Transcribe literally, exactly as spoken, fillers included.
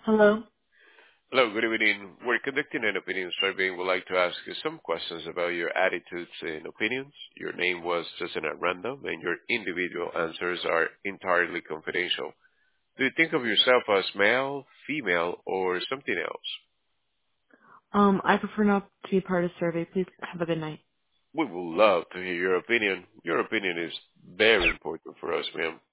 Hello. Hello, good evening. We're conducting an opinion survey and would like to ask you some questions about your attitudes and opinions. Your name was chosen at random and your individual answers are entirely confidential. Do you think of yourself as male, female, or something else? Um, I prefer not to be part of the survey. Please have a good night. We would love to hear your opinion. Your opinion is very important for us, ma'am.